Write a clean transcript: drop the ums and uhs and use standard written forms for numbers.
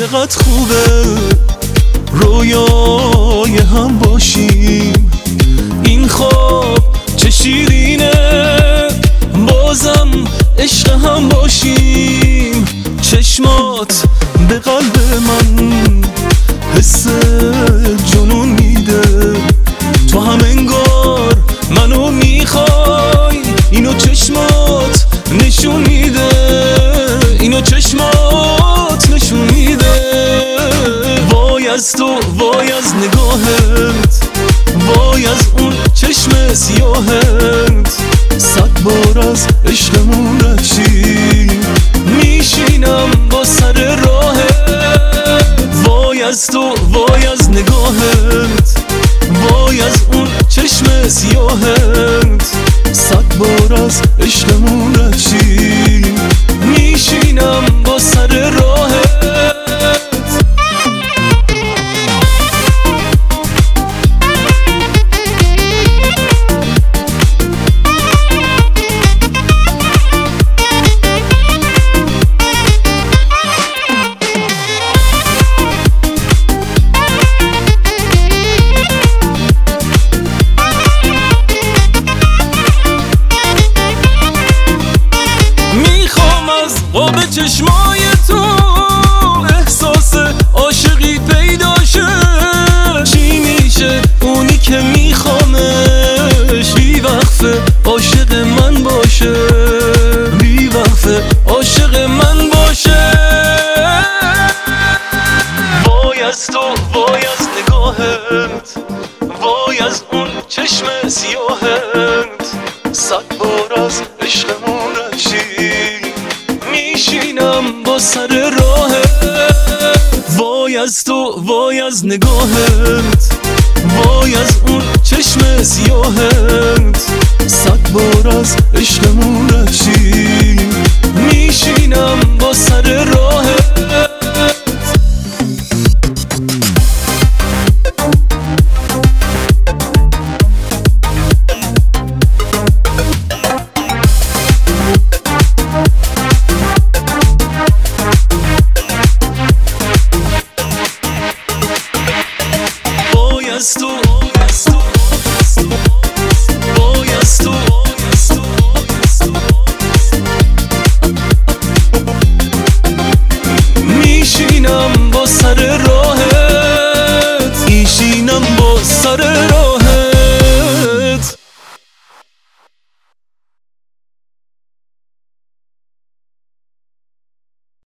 چقدر خوبه رویای هم باشیم، این خواب چه شیرینه بازم عشق هم باشیم. چشمات به قلب من حس جنون میده، تو هم انگار منو میخوای، اینو چشمات نشون میده، اینو چشمات نشون میده. وای از تو، وای از نگاهت، وای از اون چشم سیاهت، 100 بار از عشقمون رفشیم، میشینم با سر راهت. وای از تو، وای از نگاهت، وای از اون چشم سیاهت، 100 بار از عشقمون رفشیم، میشینم با سر راهت. به چشمای تو احساس عاشقی پیدا شه، چی میشه اونی که میخوامش بی وقفه عاشق من باشه، بی وقفه عاشق من باشه. وای از تو، وای از نگاهت، وای از اون چشم سیاهت، 100 بار از عشقمون رفشیم، میشینم با سر راهت. وای از تو، وای از نگاهت، وای از اون چشم سیاهت، 100 بار از عشقمون رفشیم، میشینم با سر راهت. میشینم با سر